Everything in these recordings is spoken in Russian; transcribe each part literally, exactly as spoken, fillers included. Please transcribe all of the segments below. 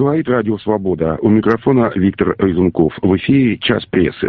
Говорит Радио Свобода. У микрофона Виктор Разумков. В эфире «Час прессы».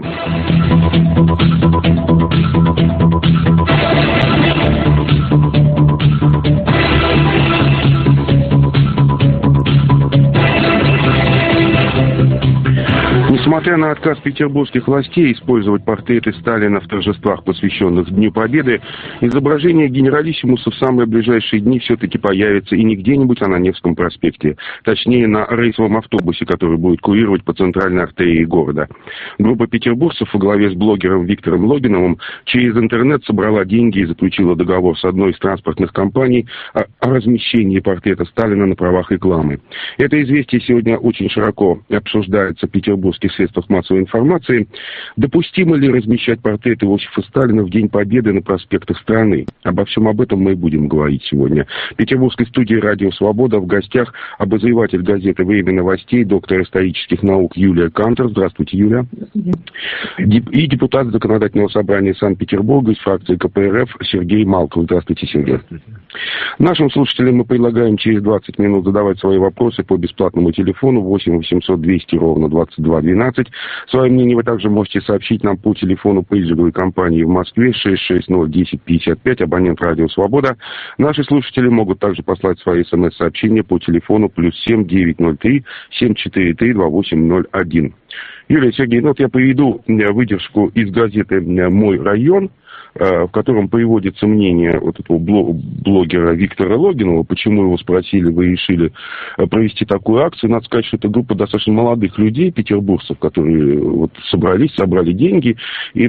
Несмотря на отказ петербургских властей использовать портреты Сталина в торжествах, посвященных Дню Победы, изображение генералиссимуса в самые ближайшие дни все-таки появится и не где-нибудь, а на Невском проспекте. Точнее, на рейсовом автобусе, который будет курировать по центральной артерии города. Группа петербуржцев во главе с блогером Виктором Логиновым через интернет собрала деньги и заключила договор с одной из транспортных компаний о размещении портрета Сталина на правах рекламы. Это известие сегодня очень широко обсуждается в петербургских средствах массовой информации. Допустимо ли размещать портрет Иосифа Сталина в День Победы на проспектах страны? Обо всем об этом мы и будем говорить сегодня. В петербургской студии «Радио Свобода» в гостях обозреватель газеты «Время новостей», доктор исторических наук Юлия Кантер. Здравствуйте, Юлия. Здравствуйте. И депутат Законодательного собрания Санкт-Петербурга из фракции ка пэ эр эф Сергей Малков. Здравствуйте, Сергей. Здравствуйте. Нашим слушателям мы предлагаем через двадцать минут задавать свои вопросы по бесплатному телефону восемь восемьсот двести ровно двадцать два двенадцать. Свое мнение вы также можете сообщить нам по телефону пейджеровой компании в Москве шесть шесть ноль десять пятьдесят пять, абонент Радио Свобода. Наши слушатели могут также послать свои смс-сообщения по телефону плюс семь девятьсот три семь четыре три два восемь ноль один. Юлия, Сергей, ну вот я приведу выдержку из газеты «Мой район», в котором приводится мнение вот этого блогера Виктора Логинова, почему его спросили, вы решили провести такую акцию. Надо сказать, что это группа достаточно молодых людей, петербуржцев, которые вот собрались, собрали деньги и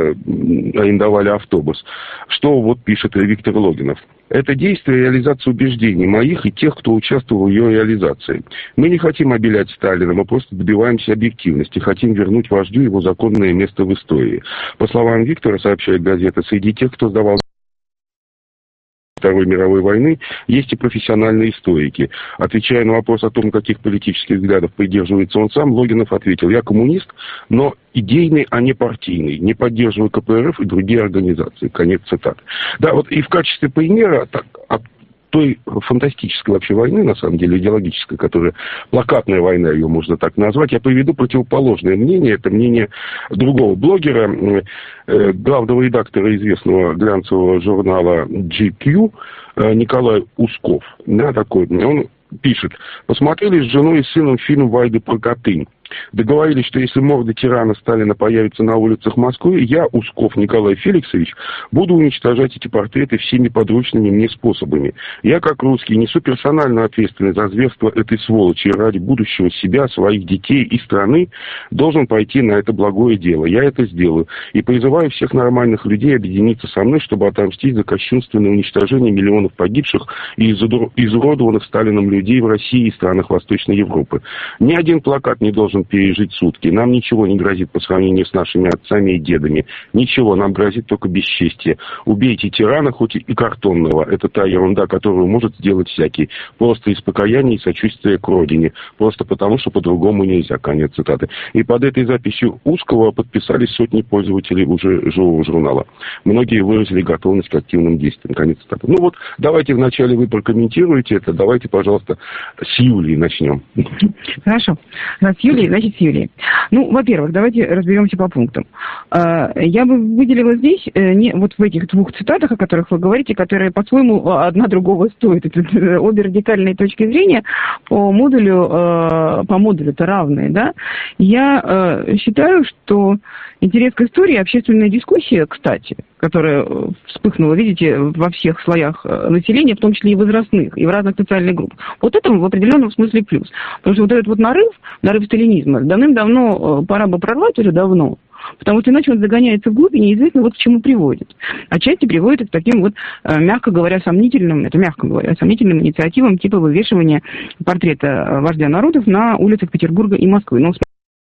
арендовали автобус. Что вот пишет Виктор Логинов. Это действие и реализация убеждений моих и тех, кто участвовал в ее реализации. Мы не хотим обелять Сталина, мы просто добиваемся объективности, хотим вернуть вождю его законное место в истории. По словам Виктора, сообщает газета, среди тех, кто сдавал Второй мировой войны, есть и профессиональные историки. Отвечая на вопрос о том, каких политических взглядов придерживается он сам, Логинов ответил: я коммунист, но идейный, а не партийный. Не поддерживаю ка пэ эр эф и другие организации. Конец цитаты. Да, вот и в качестве примера так, от той фантастической вообще войны, на самом деле, идеологической, которая плакатная война, ее можно так назвать, я приведу противоположное мнение. Это мнение другого блогера, э, главного редактора известного глянцевого журнала джи кью э, Николай Усков. Да, такой. Он пишет: посмотрели с женой и сыном фильм «Вайды про Катынь». Договорились, что если морда тирана Сталина появится на улицах Москвы, я, Усков Николай Феликсович, буду уничтожать эти портреты всеми подручными мне способами. Я, как русский, несу персональную ответственность за зверство этой сволочи и ради будущего себя, своих детей и страны должен пойти на это благое дело. Я это сделаю. И призываю всех нормальных людей объединиться со мной, чтобы отомстить за кощунственное уничтожение миллионов погибших и изуродованных Сталином людей в России и странах Восточной Европы. Ни один плакат не должен пережить сутки. Нам ничего не грозит по сравнению с нашими отцами и дедами. Ничего, нам грозит только бесчестие. Убейте тирана, хоть и картонного. Это та ерунда, которую может сделать всякий. Просто из покаяния и сочувствия к родине. Просто потому, что по-другому нельзя. Конец цитаты. И под этой записью Ускова подписались сотни пользователей уже живого журнала. Многие выразили готовность к активным действиям. Конец цитаты. Ну вот, давайте вначале вы прокомментируете это. Давайте, пожалуйста, с Юлии начнем. Хорошо. С Юлии Значит, с Юлией. Ну, во-первых, давайте разберемся по пунктам. Я бы выделила здесь, не, вот в этих двух цитатах, о которых вы говорите, которые, по-своему, одна другого стоят. Это обе радикальные точки зрения по модулю, по модулю-то равные, да. Я считаю, что интерес к истории, общественная дискуссия, кстати, которая вспыхнула, видите, во всех слоях населения, в том числе и возрастных, и в разных социальных группах. Вот это в определенном смысле плюс. Потому что вот этот вот нарыв, нарыв сталинизма, давным-давно пора бы прорвать уже давно, потому что иначе он загоняется вглубь и неизвестно вот к чему приводит. Отчасти приводит к таким вот, мягко говоря, сомнительным, это мягко говоря, сомнительным инициативам типа вывешивания портрета вождя народов на улицах Петербурга и Москвы. Ну,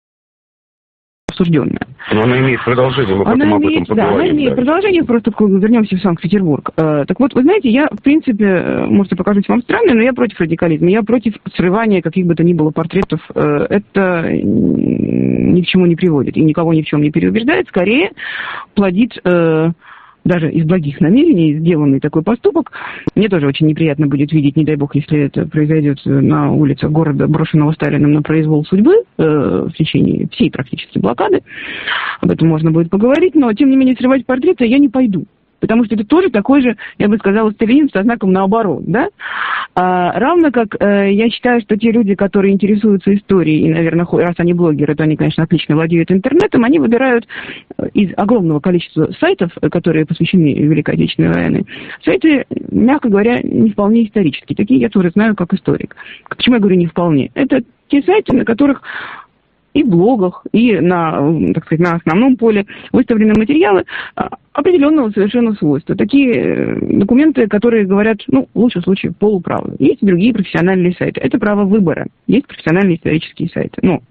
осужденная. Но она имеет продолжение, мы она потом имеет, об этом да, поговорим. она имеет да. продолжение, просто вернемся в Санкт-Петербург. Так вот, вы знаете, я, в принципе, может, покажусь вам странно, но я против радикализма, я против срывания каких бы то ни было портретов. Это ни к чему не приводит и никого ни в чем не переубеждает, скорее плодит даже из благих намерений сделанный такой поступок. Мне тоже очень неприятно будет видеть, не дай бог, если это произойдет на улицах города, брошенного Сталиным на произвол судьбы э, в течение всей практически блокады. Об этом можно будет поговорить, но, тем не менее, срывать портреты я не пойду. Потому что это тоже такой же, я бы сказала, сталинизм со знаком наоборот, да? А, равно как э, я считаю, что те люди, которые интересуются историей, и, наверное, раз они блогеры, то они, конечно, отлично владеют интернетом, они выбирают из огромного количества сайтов, которые посвящены Великой Отечественной войне, сайты, мягко говоря, не вполне исторические. Такие я тоже знаю как историк. Почему я говорю не вполне? Это те сайты, на которых и в блогах, и на, так сказать, на основном поле выставлены материалы определенного совершенно свойства. Такие документы, которые говорят, ну, в лучшем случае, полуправду. Есть и другие профессиональные сайты. Это право выбора. Есть профессиональные исторические сайты. Но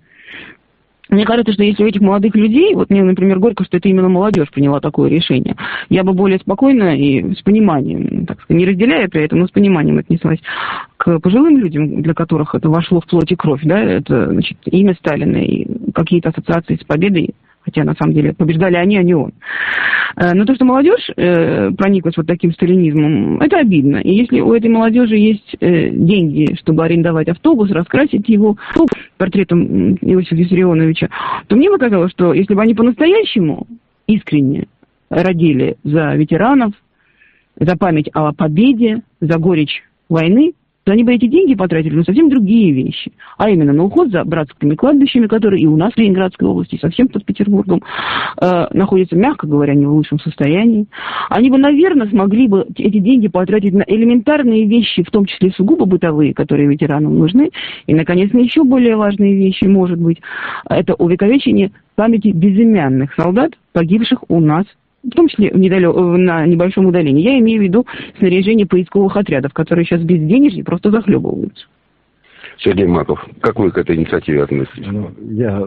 мне кажется, что если у этих молодых людей, вот мне, например, горько, что это именно молодежь приняла такое решение, я бы более спокойно и с пониманием, так сказать, не разделяя при этом, но с пониманием отнеслась к пожилым людям, для которых это вошло в плоть и кровь, да, это, значит, имя Сталина и какие-то ассоциации с победой, хотя, на самом деле, побеждали они, а не он. Но то, что молодежь э, прониклась вот таким сталинизмом, это обидно. И если у этой молодежи есть э, деньги, чтобы арендовать автобус, раскрасить его портретом Иосифа Виссарионовича, то мне показалось, что если бы они по-настоящему искренне родили за ветеранов, за память о победе, за горечь войны, то они бы эти деньги потратили на совсем другие вещи, а именно на уход за братскими кладбищами, которые и у нас в Ленинградской области, и совсем под Петербургом, э, находятся, мягко говоря, не в лучшем состоянии. Они бы, наверное, смогли бы эти деньги потратить на элементарные вещи, в том числе сугубо бытовые, которые ветеранам нужны. И, наконец, на еще более важные вещи, может быть, это увековечение памяти безымянных солдат, погибших у нас, в том числе недалек, на небольшом удалении. Я имею в виду снаряжение поисковых отрядов, которые сейчас без денежья просто захлебываются. Сергей Маков, как вы к этой инициативе относитесь? Ну, я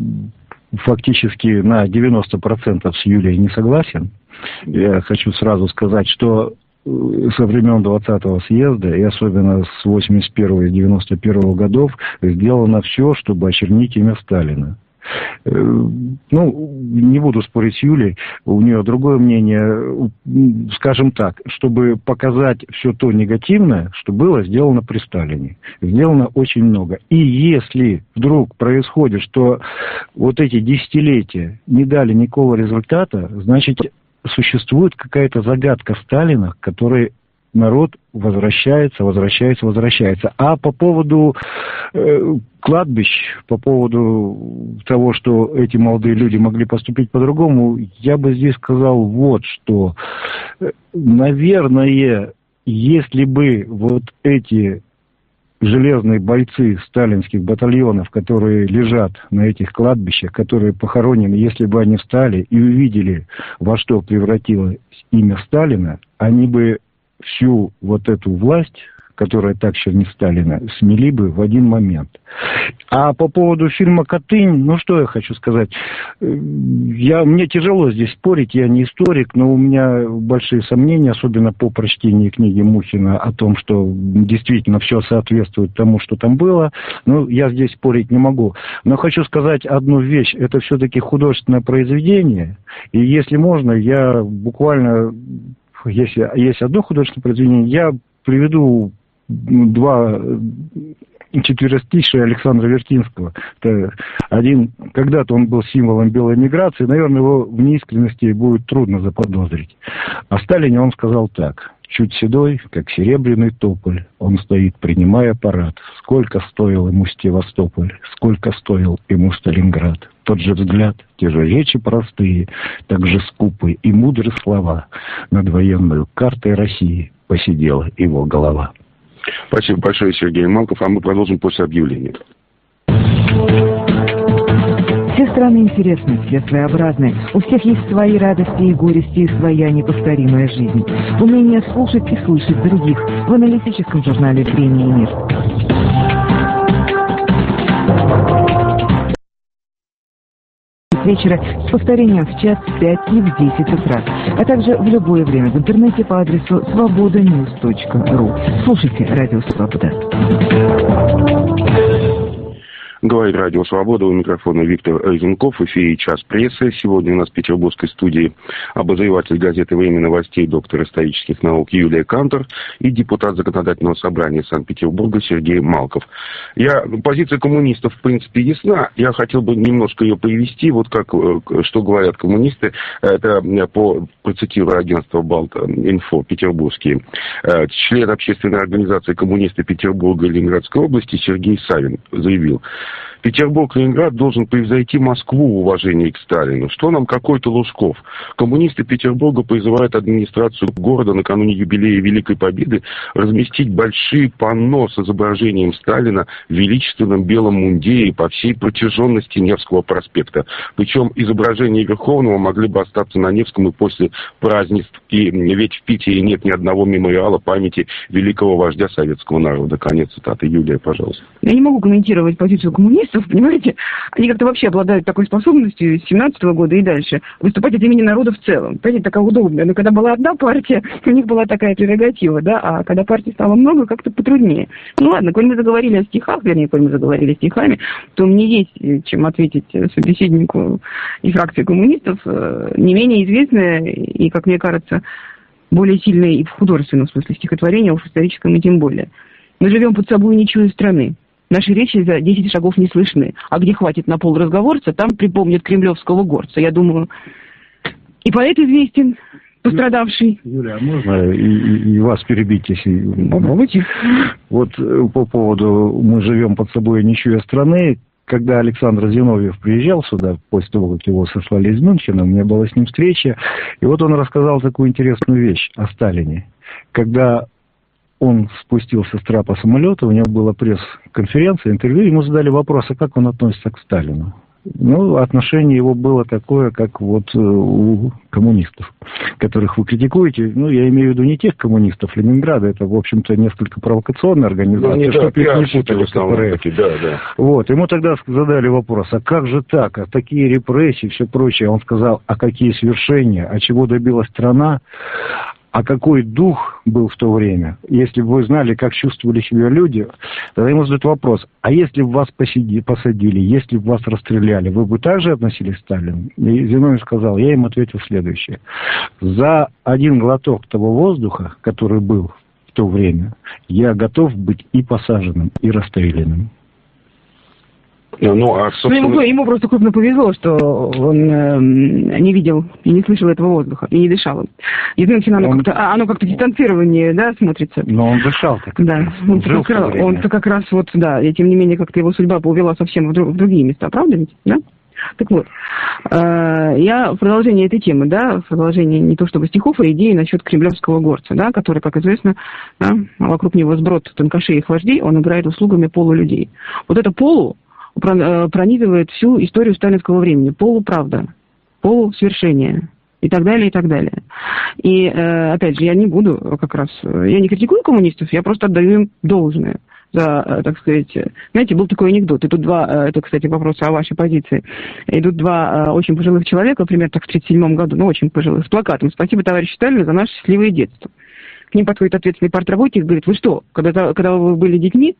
фактически на девяносто процентов с Юлией не согласен. Я хочу сразу сказать, что со времен двадцатого съезда, и особенно с восемьдесят первого и девяносто первого годов, сделано все, чтобы очернить имя Сталина. Ну, не буду спорить с Юлей, у нее другое мнение. Скажем так, чтобы показать все то негативное, что было сделано при Сталине. Сделано очень много. И если вдруг происходит, что вот эти десятилетия не дали никакого результата, значит, существует какая-то загадка Сталина, которой народ возвращается, возвращается, возвращается. А по поводу э, кладбищ, по поводу того, что эти молодые люди могли поступить по-другому, я бы здесь сказал вот что. Наверное, если бы вот эти железные бойцы сталинских батальонов, которые лежат на этих кладбищах, которые похоронены, если бы они встали и увидели, во что превратилось имя Сталина, они бы всю вот эту власть, которая так чернит Сталина, смели бы в один момент. А по поводу фильма «Катынь», ну что я хочу сказать. Я, мне тяжело здесь спорить, я не историк, но у меня большие сомнения, особенно по прочтении книги Мухина о том, что действительно все соответствует тому, что там было. Ну, я здесь спорить не могу. Но хочу сказать одну вещь. Это все-таки художественное произведение. И если можно, я буквально... Если есть одно художественное произведение, я приведу два четверостишия Александра Вертинского. Это один, когда-то он был символом белой миграции, наверное, его в неискренности будет трудно заподозрить. О Сталине он сказал так. Чуть седой, как серебряный тополь, он стоит, принимая парад. Сколько стоил ему Севастополь, сколько стоил ему Сталинград. Тот же взгляд, те же речи простые, так же скупые и мудрые слова. Над военной картой России посидела его голова. Спасибо большое, Сергей Малков, а мы продолжим после объявления. Все страны интересны, все своеобразны. У всех есть свои радости и горести, и своя неповторимая жизнь. Умение слушать и слышать других в аналитическом журнале «Время и мир». С вечера с повторением в час, в пять и в десять утра, а также в любое время в интернете по адресу свобода ньюс точка ру. Слушайте «Радио Свобода». Говорит Радио Свобода, у микрофона Виктор Разенков, в эфире «Час прессы». Сегодня у нас в петербургской студии обозреватель газеты «Время новостей», доктор исторических наук Юлия Кантор и депутат Законодательного собрания Санкт-Петербурга Сергей Малков. Я, позиция коммунистов, в принципе, ясна. Я хотел бы немножко ее привести. Вот как, что говорят коммунисты. Это по, процитирую агентство Балт-Инфо петербургские. Член общественной организации «Коммунисты Петербурга и Ленинградской области» Сергей Савин заявил: Петербург-Ленинград должен превзойти Москву в уважении к Сталину. Что нам какой-то Лужков? Коммунисты Петербурга призывают администрацию города накануне юбилея Великой Победы разместить большие панно с изображением Сталина в величественном белом мундире по всей протяженности Невского проспекта. Причем изображения Верховного могли бы остаться на Невском и после празднеств. И ведь в Питере нет ни одного мемориала памяти великого вождя советского народа. Конец цитаты. Юлия, пожалуйста. Я не могу комментировать позицию коммунистов, понимаете? Они как-то вообще обладают такой способностью с семнадцатого года и дальше выступать от имени народа в целом. Понимаете, такая удобная. Но когда была одна партия, у них была такая прерогатива, да, а когда партий стало много, как-то потруднее. Ну ладно, коль мы заговорили о стихах, вернее, коль мы заговорили стихами, то мне есть чем ответить собеседнику и фракции коммунистов, не менее известное и, как мне кажется, более сильное и в художественном смысле стихотворение, уж в историческом и тем более. Мы живем под собой ничью страны. Наши речи за десять шагов не слышны. А где хватит на пол разговорца, там припомнят кремлевского горца. Я думаю, и поэт известен, пострадавший. Юлия, а можно и, и, и вас перебить, если... Попробуйте. Вот по поводу «мы живем под собой ничьей страны», когда Александр Зиновьев приезжал сюда, после того, как его сослали из Мюнхена, у меня была с ним встреча, и вот он рассказал такую интересную вещь о Сталине. Когда он спустился с трапа самолета, у него была пресс-конференция, интервью, ему задали вопрос, а как он относится к Сталину. Ну, отношение его было такое, как вот у коммунистов, которых вы критикуете. Ну, я имею в виду не тех коммунистов Ленинграда, это, в общем-то, несколько провокационная организация, ну, чтобы их не путали с КПРФ. Да, да. Вот, ему тогда задали вопрос, а как же так, а такие репрессии, все прочее. Он сказал, а какие свершения, а чего добилась страна? А какой дух был в то время? Если бы вы знали, как чувствовали себя люди, тогда ему задают вопрос, а если бы вас посади, посадили, если бы вас расстреляли, вы бы также относились к Сталину? И Зиновьев сказал, я им ответил следующее. За один глоток того воздуха, который был в то время, я готов быть и посаженным, и расстрелянным. Ну, а, собственно... ну, ему, ему просто крупно повезло, что он э, не видел и не слышал этого воздуха, и не дышал им. Извините, оно, он... как-то, оно как-то дистанцированнее, да, смотрится. Но он дышал так. Да, он-то как, он как раз вот, да, и тем не менее как-то его судьба повела совсем в, друг, в другие места, правда ведь, да? Так вот, э, я в продолжении этой темы, да, в продолжении не то чтобы стихов, а идеи насчет кремлевского горца, да, который, как известно, да, вокруг него сброд тонкошей и вождей, он играет услугами полулюдей. Вот это полу пронизывает всю историю сталинского времени. Полуправда, полусвершение и так далее, и так далее. И, опять же, я не буду как раз... Я не критикую коммунистов, я просто отдаю им должное за, так сказать... Знаете, был такой анекдот, и тут два... Это, кстати, вопрос о вашей позиции. Идут два очень пожилых человека, примерно так в тридцать седьмом году, ну, очень пожилых, с плакатом «Спасибо, товарищ Сталин, за наше счастливое детство». К ним подходит ответственный партработник и говорит, вы что, когда, когда вы были детьми,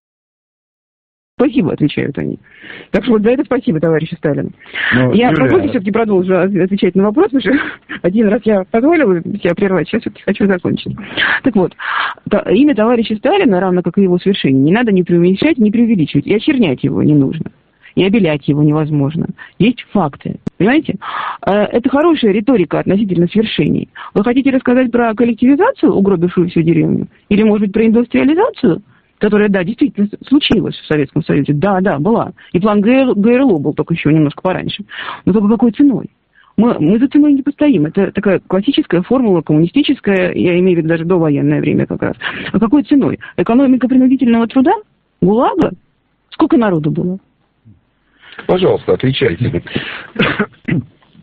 спасибо, отвечают они. Так что вот за это спасибо, товарищу Сталину. Но, я, Юлия... позвольте, все-таки продолжу отвечать на вопрос, потому что один раз я позволила себя прервать, сейчас все-таки хочу закончить. Так вот, то, имя товарища Сталина, равно как и его свершение, не надо ни преуменьшать, ни преувеличивать, и очернять его не нужно. И обелять его невозможно. Есть факты. Понимаете? Это хорошая риторика относительно свершений. Вы хотите рассказать про коллективизацию, угробившую всю деревню? Или, может быть, про индустриализацию? Которая, да, действительно случилась в Советском Союзе. Да, да, была. И план ГРЛО был только еще немножко пораньше. Но только какой ценой? Мы, мы за ценой не постоим. Это такая классическая формула, коммунистическая, я имею в виду даже довоенное время как раз. А какой ценой? Экономика принудительного труда? ГУЛАГа? Сколько народу было? Пожалуйста, отвечайте.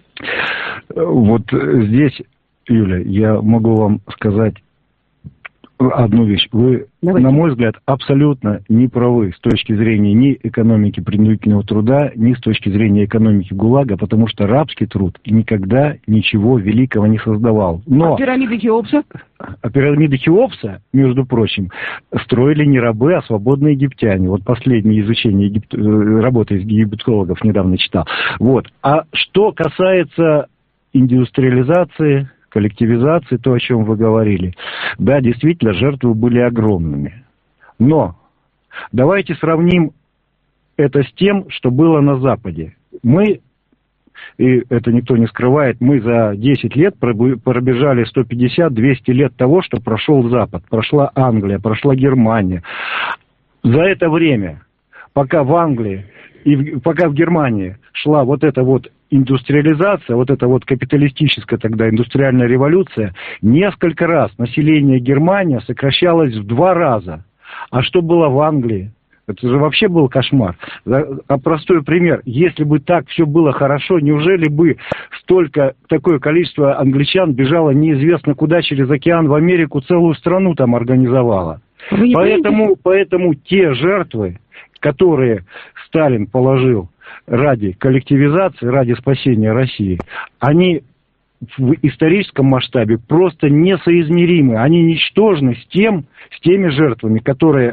Вот здесь, Юля, я могу вам сказать одну вещь. Вы, Давайте. на мой взгляд, абсолютно не правы с точки зрения ни экономики принудительного труда, ни с точки зрения экономики ГУЛАГа, потому что рабский труд никогда ничего великого не создавал. Но... А пирамиды Хеопса? А пирамиды Хеопса, между прочим, строили не рабы, а свободные египтяне. Вот последнее изучение египт... работы из египтологов недавно читал. Вот. А что касается индустриализации, коллективизации, то, о чем вы говорили. Да, действительно, жертвы были огромными. Но давайте сравним это с тем, что было на Западе. Мы, и это никто не скрывает, мы за десять лет пробежали сто пятьдесят - двести лет того, что прошел Запад. Прошла Англия, прошла Германия. За это время, пока в Англии и пока в Германии шла вот эта вот индустриализация, вот эта вот капиталистическая тогда индустриальная революция, несколько раз население Германии сокращалось в два раза. А что было в Англии? Это же вообще был кошмар. А простой пример. Если бы так все было хорошо, неужели бы столько, такое количество англичан бежало неизвестно куда через океан в Америку, целую страну там организовало? Поэтому, поэтому те жертвы, которые Сталин положил ради коллективизации, ради спасения России, они в историческом масштабе просто несоизмеримы. Они ничтожны с тем, с теми жертвами, которые,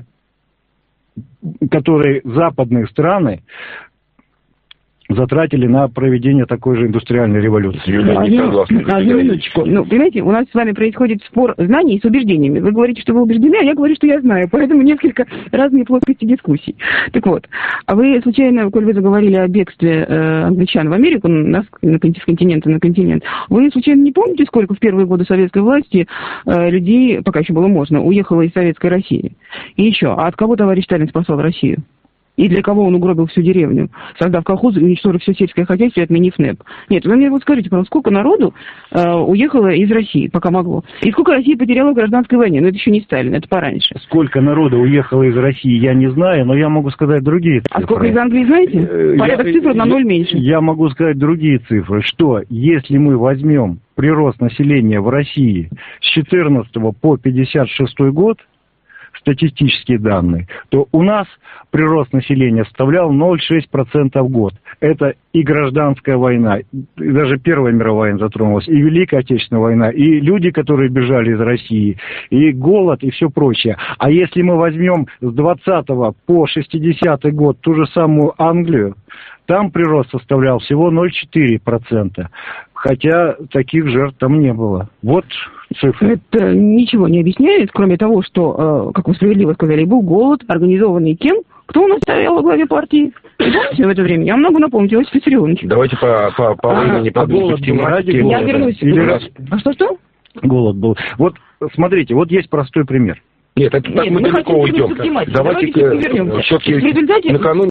которые западные страны затратили на проведение такой же индустриальной революции. Юлия, не согласна. Одну минуточку. Ну, понимаете, у нас с вами происходит спор знаний с убеждениями. Вы говорите, что вы убеждены, а я говорю, что я знаю. Поэтому несколько разные плоскости дискуссий. Так вот, а вы случайно, коль вы заговорили о бегстве э, англичан в Америку, на, на, с континента на континент, вы случайно не помните, сколько в первые годы советской власти э, людей, пока еще было можно, уехало из Советской России? И еще, а от кого товарищ Сталин спасал Россию? И для кого он угробил всю деревню, создав колхозы и уничтожив все сельское хозяйство и отменив НЭП? Нет, вы мне вот скажите, пожалуйста, сколько народу э, уехало из России, пока могло? И сколько Россия потеряла в гражданской войне? Ну, это еще не Сталин, это пораньше. Сколько народу уехало из России, я не знаю, но я могу сказать другие цифры. А сколько из Англии, знаете? Порядок я, цифр на ноль меньше. Я могу сказать другие цифры, что если мы возьмем прирост населения в России с четырнадцатого по пятьдесят шестой год, статистические данные, то у нас прирост населения составлял ноль целых шесть десятых процента в год. Это и гражданская война, и даже Первая мировая война затронулась, и Великая Отечественная война, и люди, которые бежали из России, и голод, и все прочее. А если мы возьмем с двадцатого по шестидесятый год ту же самую Англию, там прирост составлял всего ноль целых четыре десятых процента. Хотя таких жертв там не было. Вот цифры. Это ничего не объясняет, кроме того, что, как вы справедливо сказали, был голод, организованный кем? Кто у нас стоял во главе партии? Вы помните в это время? Я могу напомнить, Иосиф Виссарионович. Давайте по, по, по времени а, подвинем тематике. Я вернусь. Или... А что-что? Голод был. Вот, смотрите, вот есть простой пример. Нет, это так мы далеко уйдем. Давайте все-таки результате... накануне.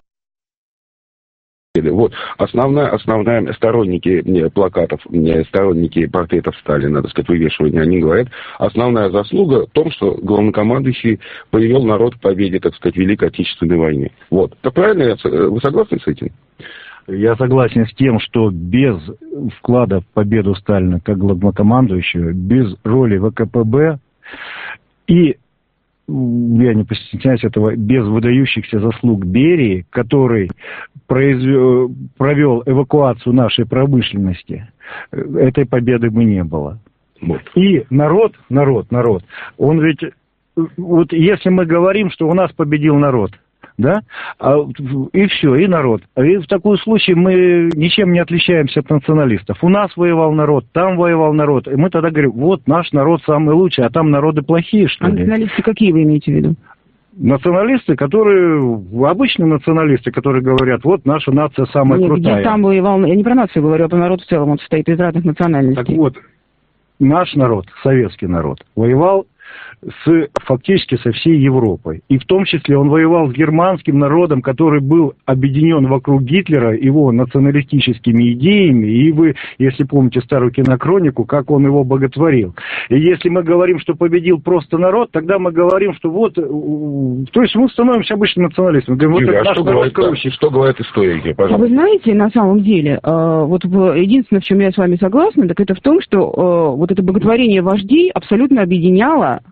Вот, основная, основная сторонники плакатов, сторонники портретов Сталина, так сказать, вывешивания, они говорят, основная заслуга в том, что главнокомандующий привел народ к победе, так сказать, в Великой Отечественной войне. Вот. Так правильно, вы согласны с этим? Я согласен с тем, что без вклада в победу Сталина как главнокомандующего, без роли ВКПБ и, я не постесняюсь этого, без выдающихся заслуг Берии, который произвел, провел эвакуацию нашей промышленности, этой победы бы не было. Вот. И народ, народ, народ, он ведь, вот если мы говорим, что у нас победил народ, да, а, и все, и народ. И в таком случае мы ничем не отличаемся от националистов. У нас воевал народ, там воевал народ. И мы тогда говорим, вот наш народ самый лучший, а там народы плохие, что ли? А националисты какие вы имеете в виду? Националисты, которые, обычные националисты, которые говорят, вот наша нация самая Нет, крутая. Где там воевал, я не про нацию говорю, а про народ в целом, он состоит из разных национальностей. Так вот, наш народ, советский народ, воевал с, фактически со всей Европой. И в том числе он воевал с германским народом, который был объединен вокруг Гитлера, его националистическими идеями. И вы, если помните старую кинохронику, как он его боготворил. И если мы говорим, что победил просто народ, тогда мы говорим, что вот... То есть мы становимся обычным националистами. Говорим, Юрий, вот а что говорят, да, что говорят историки, пожалуйста? Вы знаете, на самом деле, вот единственное, в чем я с вами согласна, так это в том, что вот это боготворение вождей абсолютно объединяло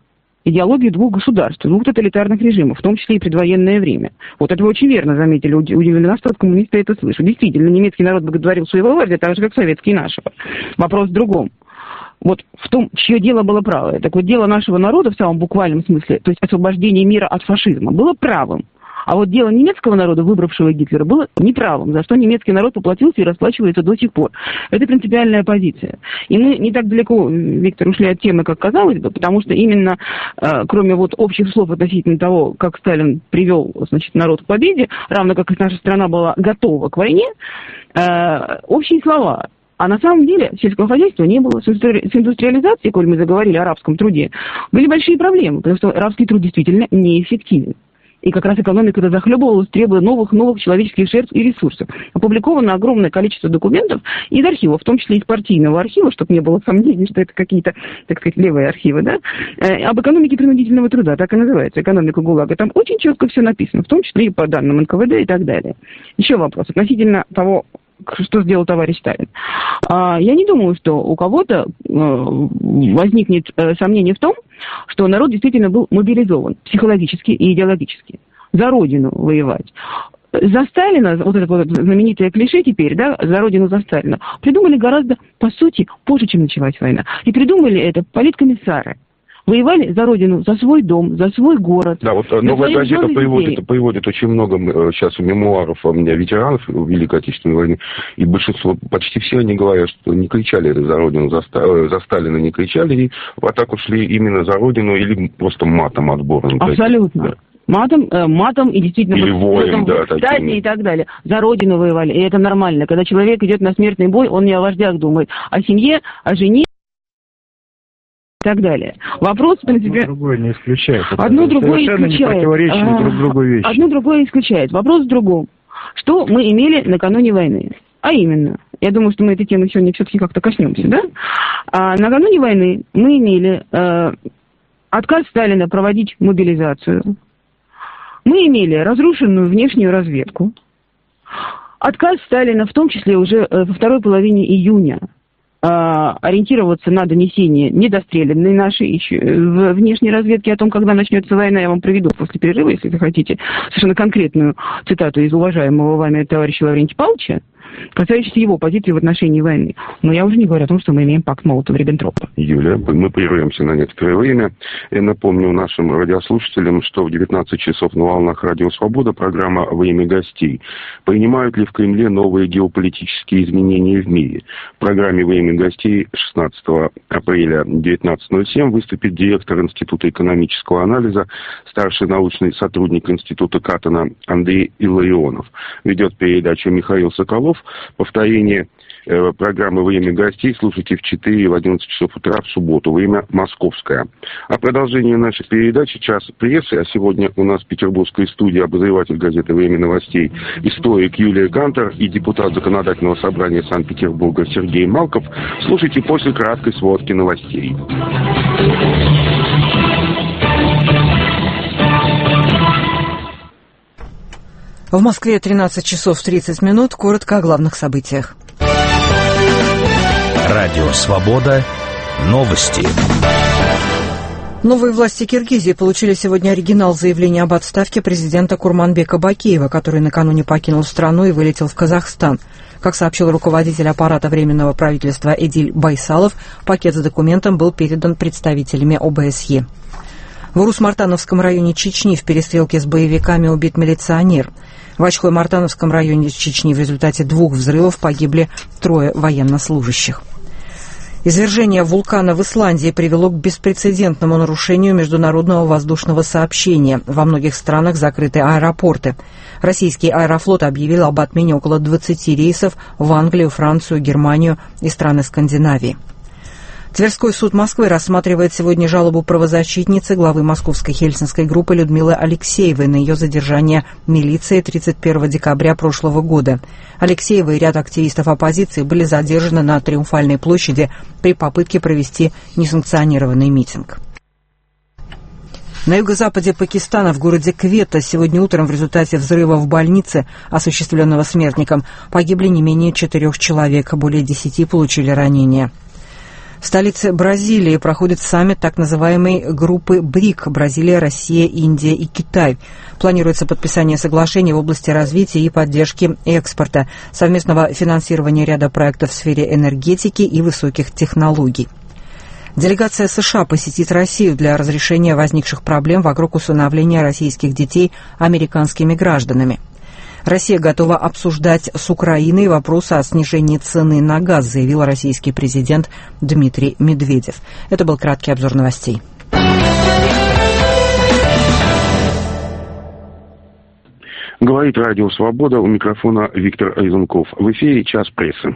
идеологию двух государств, двух тоталитарных режимов, в том числе и предвоенное время. Вот это вы очень верно заметили, удивлена, что от коммуниста это слышу. Действительно, немецкий народ боготворил своего вождя, так же, как советский нашего. Вопрос в другом. Вот в том, чье дело было правое. Так вот, дело нашего народа в самом буквальном смысле, то есть освобождение мира от фашизма, было правым. А вот дело немецкого народа, выбравшего Гитлера, было неправым, за что немецкий народ поплатился и расплачивается до сих пор. Это принципиальная позиция. И мы не так далеко, Виктор, ушли от темы, как казалось бы, потому что именно, э, кроме вот общих слов относительно того, как Сталин привел, значит, народ к победе, равно как и наша страна была готова к войне, э, общие слова. А на самом деле сельского хозяйства не было. С индустриализацией, коль мы заговорили о рабском труде, были большие проблемы, потому что рабский труд действительно неэффективен. И как раз экономика это захлебывалась, требуя новых, новых человеческих жертв и ресурсов. Опубликовано огромное количество документов из архива, в том числе из партийного архива, чтобы не было сомнений, что это какие-то, так сказать, левые архивы, да, э, об экономике принудительного труда, так и называется, экономика ГУЛАГа. Там очень четко все написано, в том числе и по данным эн ка вэ дэ и так далее. Еще вопрос относительно того, что сделал товарищ Сталин. Я не думаю, что у кого-то возникнет сомнение в том, что народ действительно был мобилизован психологически и идеологически за родину воевать. За Сталина, вот это вот знаменитое клише теперь, да, за родину, за Сталина, придумали гораздо, по сути, позже, чем началась война. И придумали это политкомиссары. Воевали за родину, за свой дом, за свой город. Да, вот новая газета приводит, приводит очень много сейчас мемуаров у меня ветеранов Великой Отечественной войны, и большинство, почти все они говорят, что не кричали за родину, за, за Сталина не кричали, и в атаку шли именно за родину или просто матом отбором. Абсолютно. Да. Матом, э, матом и действительно или воем, да, и так далее. За родину воевали, и это нормально. Когда человек идет на смертный бой, он не о вождях думает, о семье, о жене, и так далее. Вопрос, в принципе... Одно другое не исключает. Одно другое исключает. Не противоречие друг другу вещи. Одно другое исключает. Вопрос в другом. Что мы имели накануне войны? А именно, я думаю, что мы этой темы сегодня все-таки как-то коснемся, да? А, накануне войны мы имели э, отказ Сталина проводить мобилизацию. Мы имели разрушенную внешнюю разведку. Отказ Сталина, в том числе уже э, во второй половине июня, ориентироваться на донесение недостреленной нашей еще в внешней разведке о том, когда начнется война. Я вам приведу после перерыва, если вы хотите, совершенно конкретную цитату из уважаемого вами товарища Лаврентия Павловича, касающейся его позиции в отношении войны. Но я уже не говорю о том, что мы имеем пакт Молотова-Риббентропа. Юлия, мы прервемся на некоторое время. Я напомню нашим радиослушателям, что в девятнадцать часов на волнах Радио Свобода программа «Время гостей». Принимают ли в Кремле новые геополитические изменения в мире? В программе «Время гостей» шестнадцатого апреля девятнадцать ноль семь выступит директор Института экономического анализа, старший научный сотрудник Института Каттона Андрей Илларионов. Ведет передачу Михаил Соколов. Повторение э, программы «Время гостей» слушайте в четыре и в одиннадцать часов утра в субботу. Время московское. А продолжение нашей передачи «Час прессы». А сегодня у нас в петербургской студии обозреватель газеты «Время новостей», историк Юлия Гантер и депутат Законодательного собрания Санкт-Петербурга Сергей Малков. Слушайте после краткой сводки новостей. В Москве тринадцать часов тридцать минут. Коротко о главных событиях. Радио «Свобода». Новости. Новые власти Киргизии получили сегодня оригинал заявления об отставке президента Курманбека Бакиева, который накануне покинул страну и вылетел в Казахстан. Как сообщил руководитель аппарата Временного правительства Эдиль Байсалов, пакет с документом был передан представителями о бэ эс е. В Урус-Мартановском районе Чечни в перестрелке с боевиками убит милиционер. В Ачхой-Мартановском районе Чечни в результате двух взрывов погибли трое военнослужащих. Извержение вулкана в Исландии привело к беспрецедентному нарушению международного воздушного сообщения. Во многих странах закрыты аэропорты. Российский аэрофлот объявил об отмене около двадцати рейсов в Англию, Францию, Германию и страны Скандинавии. Тверской суд Москвы рассматривает сегодня жалобу правозащитницы главы московской хельсинской группы Людмилы Алексеевой на ее задержание милицией тридцать первого декабря прошлого года. Алексеева и ряд активистов оппозиции были задержаны на Триумфальной площади при попытке провести несанкционированный митинг. На юго-западе Пакистана, в городе Квета, сегодня утром в результате взрыва в больнице, осуществленного смертником, погибли не менее четырех человек, более десяти получили ранения. В столице Бразилии проходит саммит так называемой группы БРИК – Бразилия, Россия, Индия и Китай. Планируется подписание соглашений в области развития и поддержки экспорта, совместного финансирования ряда проектов в сфере энергетики и высоких технологий. Делегация США посетит Россию для разрешения возникших проблем вокруг усыновления российских детей американскими гражданами. Россия готова обсуждать с Украиной вопросы о снижении цены на газ, заявил российский президент Дмитрий Медведев. Это был краткий обзор новостей. Говорит Радио Свобода, у микрофона Виктор Айзенков. В эфире «Час прессы».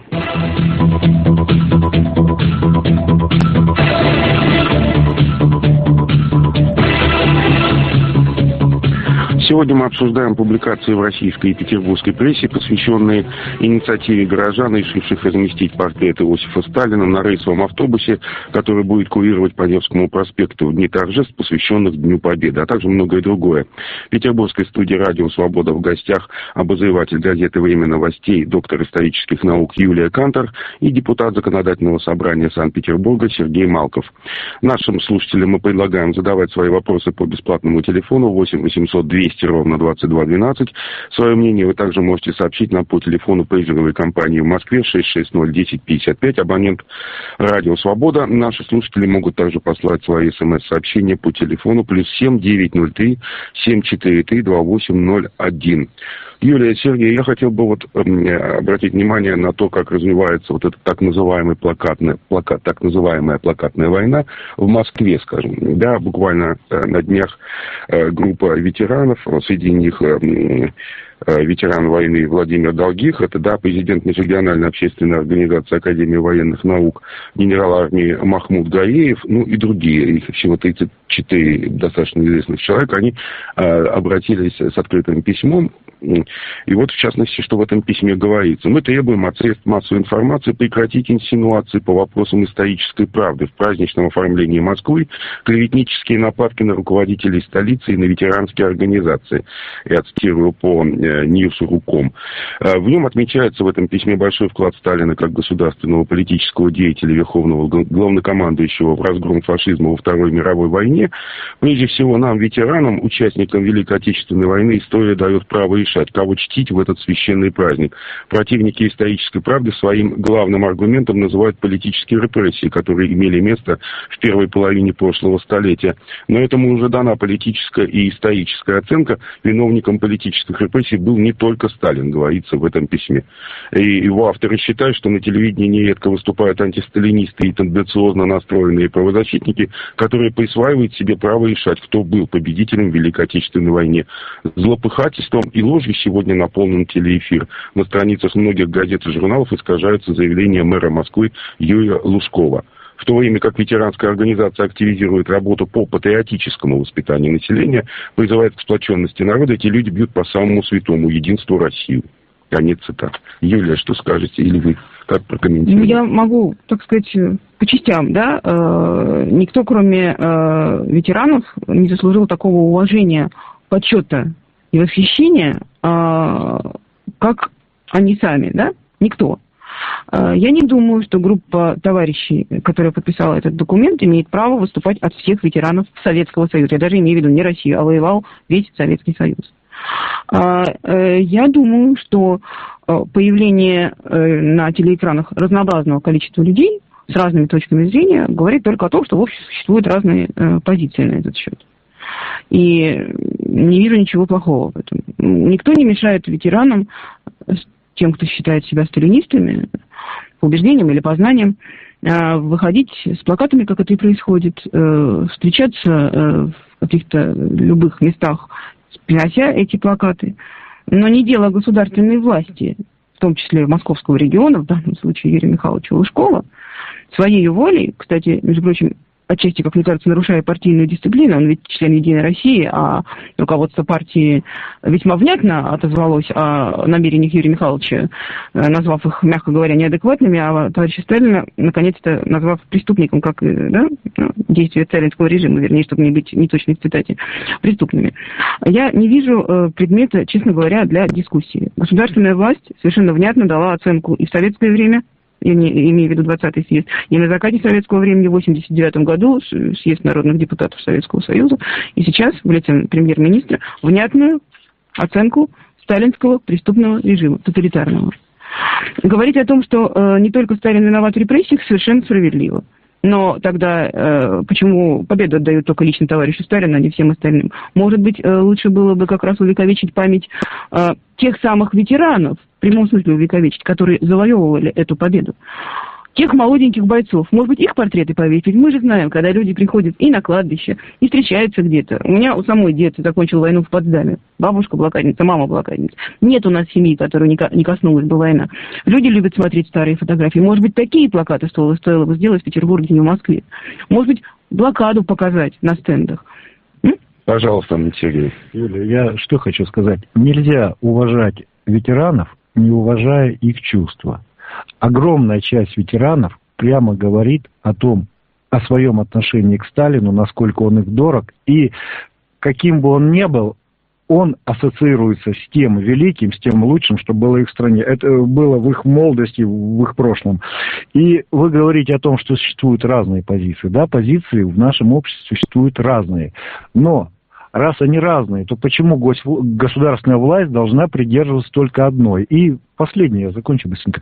Сегодня мы обсуждаем публикации в российской и петербургской прессе, посвященные инициативе горожан, решивших разместить портрет Иосифа Сталина на рейсовом автобусе, который будет курировать по Невскому проспекту в дни торжеств, посвященных Дню Победы, а также многое другое. В петербургской студии «Радио Свобода» в гостях обозреватель газеты «Время новостей», доктор исторических наук Юлия Кантор и депутат Законодательного собрания Санкт-Петербурга Сергей Малков. Нашим слушателям мы предлагаем задавать свои вопросы по бесплатному телефону восемь восемьсот двести ровно двадцать два двенадцать. Свое мнение вы также можете сообщить нам по телефону пейджеровой компании в Москве шесть шесть ноль десять пятьдесят пять, абонент Радио Свобода. Наши слушатели могут также послать свои смс-сообщения по телефону плюс семь девять ноль три семь четыре три два восемь ноль один. Юлия, Сергей, я хотел бы вот э, обратить внимание на то, как развивается вот эта так называемая плакатная, плакат, так называемая плакатная война в Москве, скажем. Да, буквально э, на днях э, группа ветеранов, среди них э, э, ветеран войны Владимир Долгих, это, да, президент Межрегиональной общественной организации Академии военных наук, генерал армии Махмуд Гаеев, ну и другие, их всего тридцать четыре достаточно известных человека, они э, обратились с открытым письмом. И вот, в частности, что в этом письме говорится. Мы требуем от средств массовой информации прекратить инсинуации по вопросам исторической правды в праздничном оформлении Москвы, клеветнические нападки на руководителей столицы и на ветеранские организации. Я цитирую по Ньюс.ру.ком. В нем отмечается в этом письме большой вклад Сталина как государственного политического деятеля, верховного главнокомандующего в разгром фашизма во Второй мировой войне. Прежде всего, нам, ветеранам, участникам Великой Отечественной войны, история дает право решать, кого чтить в этот священный праздник. Противники исторической правды своим главным аргументом называют политические репрессии, которые имели место в первой половине прошлого столетия. Но этому уже дана политическая и историческая оценка. Виновником политических репрессий был не только Сталин, говорится в этом письме. И его авторы считают, что на телевидении нередко выступают антисталинисты и тенденциозно настроенные правозащитники, которые присваивают себе право решать, кто был победителем в Великой Отечественной войне. Злопыхательством и ложью сегодня наполнен телеэфир. На страницах многих газет и журналов искажаются заявления мэра Москвы Юрия Лужкова. В то время как ветеранская организация активизирует работу по патриотическому воспитанию населения, призывает к сплоченности народа, эти люди бьют по самому святому единству Россию. Конец цитат. Юлия, что скажете? Или вы как прокомментируете? Ну, я могу, так сказать, по частям, да. Э, никто, кроме э, ветеранов, не заслужил такого уважения, почета и восхищения, э, как они сами, да? Никто. Э, я не думаю, что группа товарищей, которая подписала этот документ, имеет право выступать от всех ветеранов Советского Союза. Я даже имею в виду не Россию, а воевал весь Советский Союз. Я думаю, что появление на телеэкранах разнообразного количества людей с разными точками зрения говорит только о том, что в обществе существуют разные позиции на этот счет. И не вижу ничего плохого в этом. Никто не мешает ветеранам, тем, кто считает себя сталинистами, по убеждениям или познаниям, выходить с плакатами, как это и происходит, встречаться в каких-то любых местах, принося эти плакаты. Но не дело государственной власти, в том числе московского региона, в данном случае Юрия Михайловича Лужкова, своей волей, кстати, между прочим, отчасти, как мне кажется, нарушая партийную дисциплину, он ведь член «Единой России», а руководство партии весьма внятно отозвалось о намерениях Юрия Михайловича, назвав их, мягко говоря, неадекватными, а товарища Сталина, наконец-то, назвав преступником, как, да, действия сталинского режима, вернее, чтобы не быть неточной в цитате, преступными. Я не вижу предмета, честно говоря, для дискуссии. Государственная власть совершенно внятно дала оценку и в советское время я не, имею в виду двадцатый съезд, и на закате советского времени в восемьдесят девятом году съезд народных депутатов Советского Союза, и сейчас в лице премьер-министра внятную оценку сталинского преступного режима, тоталитарного. Говорить о том, что э, не только Сталин виноват в репрессиях, совершенно справедливо. Но тогда э, почему победу отдают только лично товарищу Сталину, а не всем остальным? Может быть, э, лучше было бы как раз увековечить память э, тех самых ветеранов, в прямом смысле увековечить, которые завоевывали эту победу. Тех молоденьких бойцов. Может быть, их портреты повесить? Мы же знаем, когда люди приходят и на кладбище, и встречаются где-то. У меня у самой дед закончил войну в Потсдаме. Бабушка блокадница, мама блокадница. Нет у нас семьи, которую не коснулась бы война. Люди любят смотреть старые фотографии. Может быть, такие плакаты стоило, стоило бы сделать в Петербурге, не в Москве. Может быть, блокаду показать на стендах. М? Пожалуйста, Сергей. Юля, я что хочу сказать. Нельзя уважать ветеранов, не уважая их чувства. Огромная часть ветеранов прямо говорит о том, о своем отношении к Сталину, насколько он их дорог, и каким бы он ни был, он ассоциируется с тем великим, с тем лучшим, что было в их стране. Это было в их молодости, в их прошлом. И вы говорите о том, что существуют разные позиции. Да, позиции в нашем обществе существуют разные. Но раз они разные, то почему государственная власть должна придерживаться только одной? И последнее, я закончу быстренько.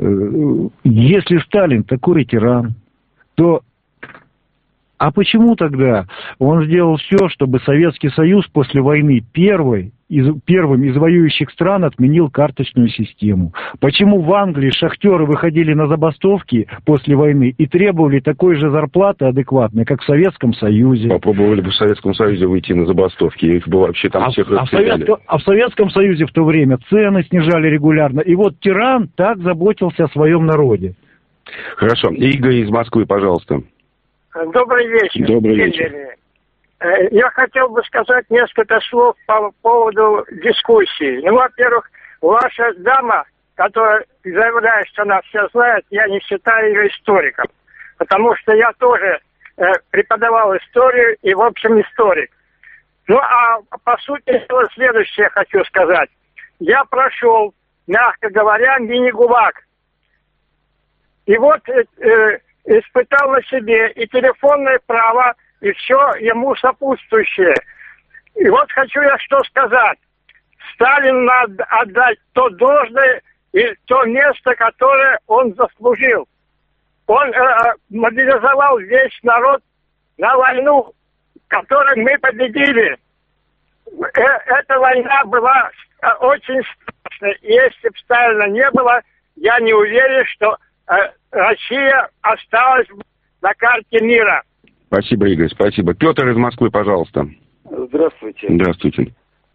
Если Сталин такой ветеран, то а почему тогда он сделал все, чтобы Советский Союз после войны первый, из, первым из воюющих стран отменил карточную систему? Почему в Англии шахтеры выходили на забастовки после войны и требовали такой же зарплаты адекватной, как в Советском Союзе? Попробовали бы в Советском Союзе выйти на забастовки, их бы вообще там а, всех а, расстреляли. в а в Советском Союзе в то время цены снижали регулярно, и вот тиран так заботился о своем народе. Хорошо. Игорь из Москвы, пожалуйста. Добрый вечер. Добрый вечер. Я хотел бы сказать несколько слов по поводу дискуссии. Ну, во-первых, ваша дама, которая заявляет, что она все знает, я не считаю ее историком. Потому что я тоже э, преподавал историю и, в общем, историк. Ну, а по сути, следующее хочу сказать. Я прошел, мягко говоря, мини-гулаг. И вот... Э, испытал на себе и телефонное право, и все ему сопутствующее. И вот хочу я что сказать. Сталину надо отдать то должное и то место, которое он заслужил. Он э, мобилизовал весь народ на войну, которую мы победили. Э, эта война была очень страшной. И если бы Сталина не было, я не уверен, что... Россия осталась на карте мира. Спасибо, Игорь, спасибо. Петр из Москвы, пожалуйста. Здравствуйте. Здравствуйте.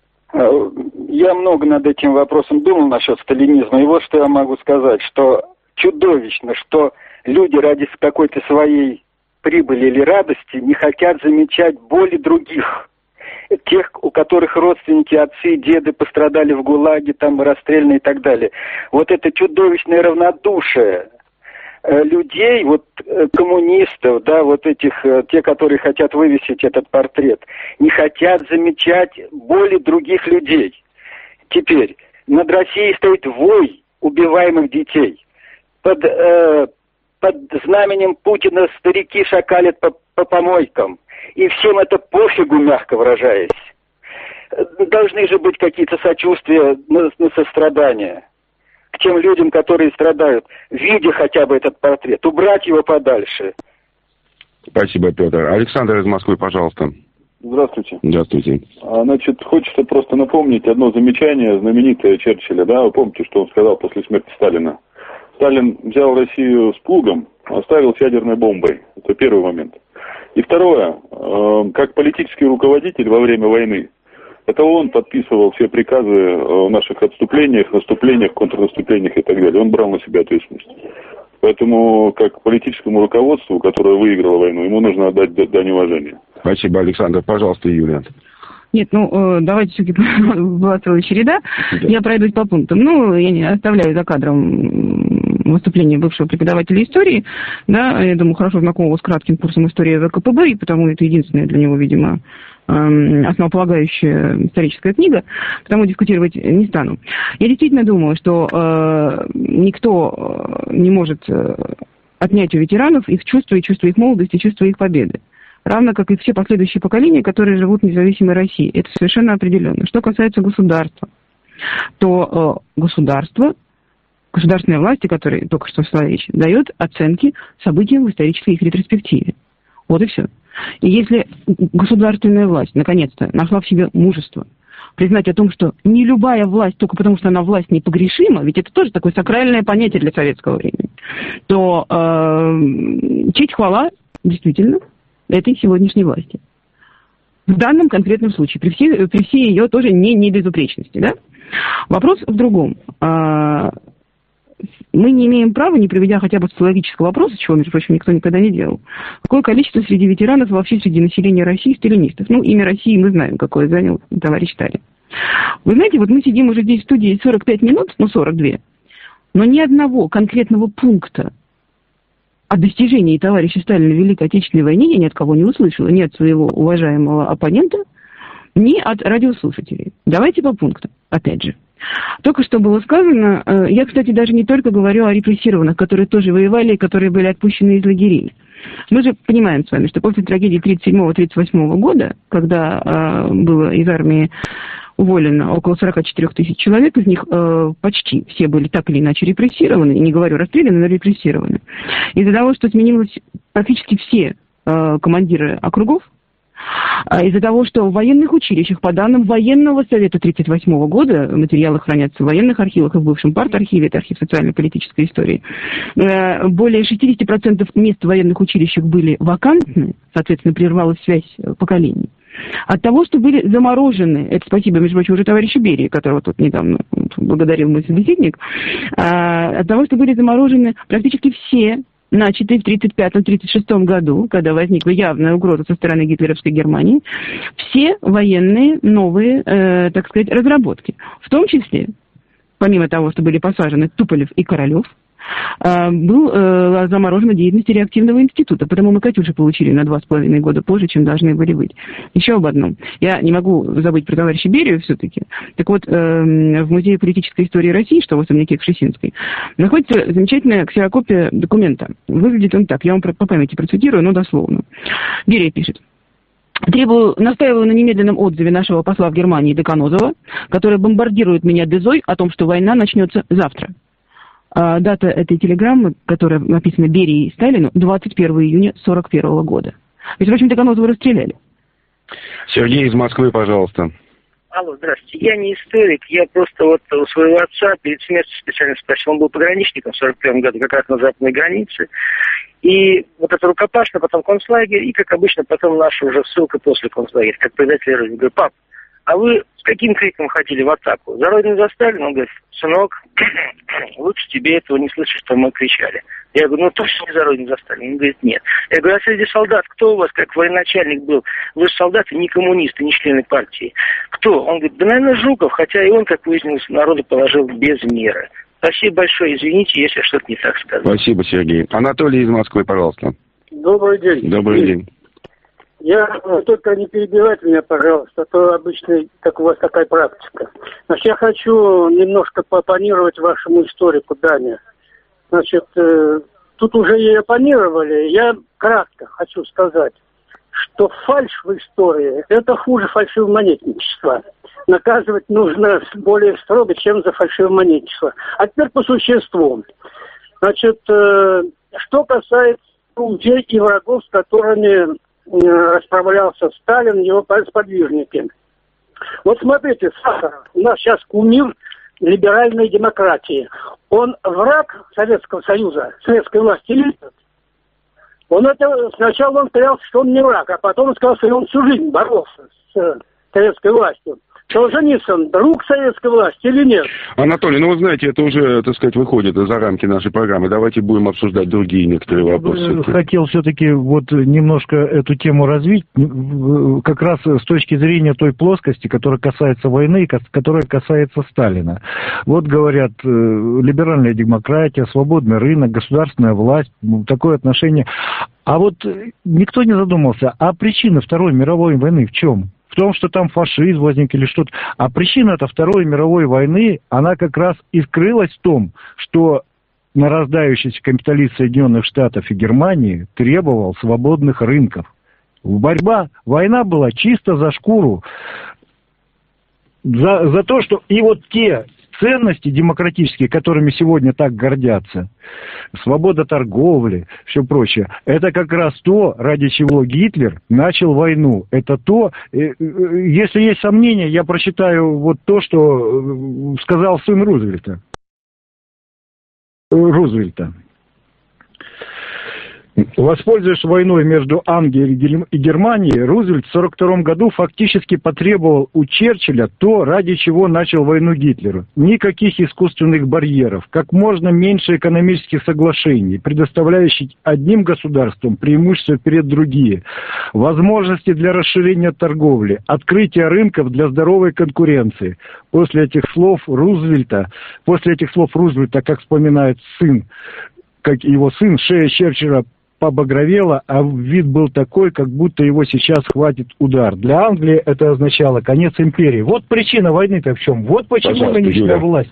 Я много над этим вопросом думал насчет сталинизма. И вот что я могу сказать, что чудовищно, что люди ради какой-то своей прибыли или радости не хотят замечать боли других. Тех, у которых родственники, отцы, деды пострадали в ГУЛАГе, там расстрелянные и так далее. Вот это чудовищное равнодушие людей, вот коммунистов, да, вот этих, те, которые хотят вывесить этот портрет, не хотят замечать боли других людей. Теперь над Россией стоит вой убиваемых детей. Под, э, под знаменем Путина старики шакалят по, по помойкам. И всем это пофигу, мягко выражаясь. Должны же быть какие-то сочувствия, на, на сострадания к тем людям, которые страдают, видя хотя бы этот портрет, убрать его подальше. Спасибо, Петр. Александр из Москвы, пожалуйста. Здравствуйте. Здравствуйте. Значит, хочется просто напомнить одно замечание знаменитое Черчилля, да, вы помните, что он сказал после смерти Сталина. Сталин взял Россию с плугом, оставил с ядерной бомбой. Это первый момент. И второе, э, как политический руководитель во время войны, это он подписывал все приказы о наших отступлениях, наступлениях, контрнаступлениях и так далее. Он брал на себя ответственность. Поэтому, как политическому руководству, которое выиграло войну, ему нужно отдать дань уважения. Спасибо, Александр. Пожалуйста, Юлия. Нет, ну, давайте все-таки была целая череда. Да. Я пройдусь по пунктам. Ну, я не оставляю за кадром выступление бывшего преподавателя истории. Да, я думаю, хорошо знакомого с кратким курсом истории ВКПБ, и потому это единственное для него, видимо, основополагающая историческая книга, потому дискутировать не стану. Я действительно думаю, что э, никто не может отнять у ветеранов их чувства, и чувства их молодости, и чувства их победы. Равно как и все последующие поколения, которые живут в независимой России. Это совершенно определенно. Что касается государства, то э, государство, государственные власти, которые только что шла речь, дает оценки событиям в исторической их ретроспективе. Вот и все. И если государственная власть наконец-то нашла в себе мужество признать о том, что не любая власть, только потому что она власть непогрешима, ведь это тоже такое сакральное понятие для советского времени, то э, честь хвала действительно этой сегодняшней власти. В данном конкретном случае, при всей, при всей ее тоже не, не безупречности. Да? Вопрос в другом. Мы не имеем права, не приведя хотя бы социологического вопроса, чего, между прочим, никто никогда не делал, какое количество среди ветеранов вообще среди населения России сталинистов. Ну, имя России мы знаем, какое занял товарищ Сталин. Вы знаете, вот мы сидим уже здесь в студии сорок пять минут, ну, сорок два, но ни одного конкретного пункта о достижении товарища Сталина в Великой Отечественной войне я ни от кого не услышала, ни от своего уважаемого оппонента, ни от радиослушателей. Давайте по пунктам, опять же. Только что было сказано, я, кстати, даже не только говорю о репрессированных, которые тоже воевали и которые были отпущены из лагерей. Мы же понимаем с вами, что после трагедии тридцать седьмого — тридцать восьмого года, когда было из армии уволено около сорок четыре тысяч человек, из них э, почти все были так или иначе репрессированы, не говорю расстреляны, но репрессированы. Из-за того, что сменилось практически все э, командиры округов, э, из-за того, что в военных училищах, по данным военного совета тридцать восьмого года, материалы хранятся в военных архивах и в бывшем партархиве, это архив социально-политической истории, э, более шестьдесят процентов мест в военных училищах были вакантны, соответственно, прервалась связь поколений. От того, что были заморожены, это спасибо, между прочим, уже товарищу Берии, которого тут недавно благодарил мой собеседник, от того, что были заморожены практически все начатые в тридцать пятом — тридцать шестом году, когда возникла явная угроза со стороны гитлеровской Германии, все военные новые, э, так сказать, разработки. В том числе, помимо того, что были посажены Туполев и Королев, был э, заморожена деятельность реактивного института, потому мы «Катюшу» получили на два с половиной года позже, чем должны были быть. Еще об одном. Я не могу забыть про товарища Берию все-таки. Так вот, э, в Музее политической истории России, что в особняке Кшесинской, находится замечательная ксерокопия документа. Выглядит он так, я вам по памяти процитирую, но дословно. Берия пишет. Требую, настаиваю на немедленном отзыве нашего посла в Германии Деканозова, который бомбардирует меня дезой о том, что война начнется завтра. А дата этой телеграммы, которая написана Берии и Сталину, двадцать первого июня сорок первого года. Ведь, в общем, Деканозова расстреляли. Сергей из Москвы, пожалуйста. Алло, здравствуйте. Я не историк, я просто вот у своего отца перед смертью специально спросил. Он был пограничником в сорок первом году, как раз на западной границе. И вот это рукопашно, потом концлагерь, и, как обычно, потом наша уже ссылка после концлагеря, как предатель Родины. Говорю, пап, а вы с каким криком ходили в атаку? За Родину, за Сталина? Он говорит, сынок, лучше тебе этого не слышать, что мы кричали. Я говорю, ну точно не за Родину, за Сталина. Он говорит, нет. Я говорю, а среди солдат кто у вас, как военачальник был? Вы же солдаты, не коммунисты, не члены партии. Кто? Он говорит, да, наверное, Жуков, хотя и он, как выяснилось, народу положил без меры. Спасибо большое, извините, если что-то не так сказал. Спасибо, Сергей. Анатолий из Москвы, пожалуйста. Добрый день. Добрый день. Я только не перебивайте меня, пожалуйста, а то обычно как у вас такая практика. Значит, я хочу немножко пооппонировать вашему историку Дане. Значит, э, тут уже и оппонировали. Я кратко хочу сказать, что фальшь в истории – это хуже фальшивомонетничества. Наказывать нужно более строго, чем за фальшивомонетничество. А теперь по существу. Значит, э, что касается друзей и врагов, с которыми расправлялся Сталин, его сподвижники. Вот смотрите, Сахаров, у нас сейчас кумир либеральной демократии. Он враг Советского Союза, советской власти или нет? Он это, сначала он клялся, что он не враг, а потом он сказал, что он всю жизнь боролся с советской властью. Солженицын друг советской власти или нет? Анатолий, ну вы знаете, это уже, так сказать, выходит за рамки нашей программы. Давайте будем обсуждать другие некоторые вопросы. Я хотел все-таки вот немножко эту тему развить, как раз с точки зрения той плоскости, которая касается войны, которая касается Сталина. Вот говорят, либеральная демократия, свободный рынок, государственная власть, такое отношение. А вот никто не задумался, а причина Второй мировой войны в чем? В том, что там фашизм возник или что-то. А причина этой Второй мировой войны, она как раз и скрылась в том, что нарождающийся капитализм Соединенных Штатов и Германии требовал свободных рынков. Борьба, война была чисто за шкуру. За, за то, что и вот те ценности демократические, которыми сегодня так гордятся, свобода торговли, все прочее, это как раз то, ради чего Гитлер начал войну. Это то, если есть сомнения, я прочитаю вот то, что сказал сын Рузвельта. Рузвельта. Воспользуясь войной между Англией и Германией, Рузвельт в сорок втором году фактически потребовал у Черчилля то, ради чего начал войну Гитлер. Никаких искусственных барьеров, как можно меньше экономических соглашений, предоставляющих одним государствам преимущество перед другими, возможности для расширения торговли, открытия рынков для здоровой конкуренции. После этих слов Рузвельта, после этих слов Рузвельта, как вспоминает сын, как его сын, шея Черчилля побагровела, а вид был такой, как будто его сейчас хватит удар. Для Англии это означало конец империи. Вот причина войны-то в чем? Вот почему нынешняя власть.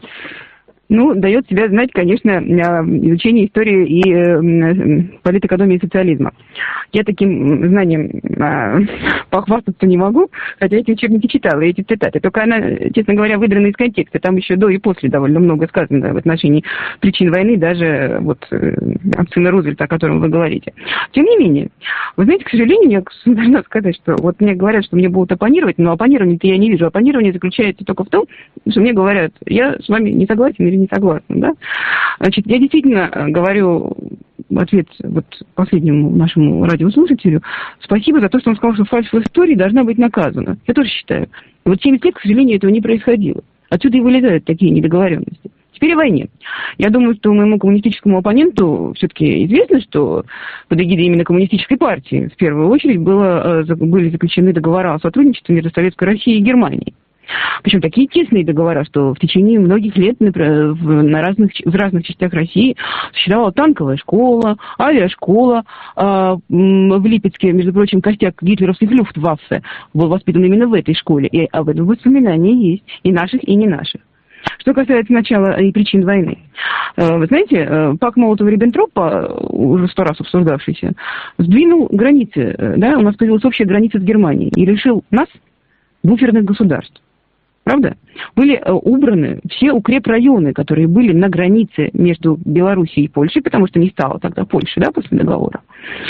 Ну, дает себя знать, конечно, изучение истории и э, политэкономии социализма. Я таким знанием э, похвастаться не могу, хотя эти учебники читала, эти цитаты. Только она, честно говоря, выдрана из контекста. Там еще до и после довольно много сказано в отношении причин войны, даже вот э, от сына Рузвельта, о котором вы говорите. Тем не менее, вы знаете, к сожалению, я должна сказать, что вот мне говорят, что мне будут оппонировать, но оппонирование-то я не вижу. Оппонирование заключается только в том, что мне говорят, я с вами не согласен или не согласна, да? Значит, я действительно говорю в ответ вот последнему нашему радиослушателю спасибо за то, что он сказал, что фальшь в истории должна быть наказана. Я тоже считаю. И вот семьдесят лет, к сожалению, этого не происходило. Отсюда и вылезают такие недоговоренности. Теперь о войне. Я думаю, что моему коммунистическому оппоненту все-таки известно, что под эгидой именно коммунистической партии в первую очередь было, были заключены договора о сотрудничестве между Советской Россией и Германией. Причем такие тесные договора, что в течение многих лет например, в, на разных, в разных частях России существовала танковая школа, авиашкола. Э, в Липецке, между прочим, костяк гитлеровских люфтваффе был воспитан именно в этой школе. И об этом воспоминания есть, и наших, и не наших. Что касается начала и причин войны. Вы знаете, пакт Молотова-Риббентропа, уже сто раз обсуждавшийся, сдвинул границы. Да? У нас появилась общая граница с Германией и лишил нас буферных государств. Правда? Были э, убраны все укрепрайоны, которые были на границе между Белоруссией и Польшей, потому что не стало тогда Польши, да, после договора.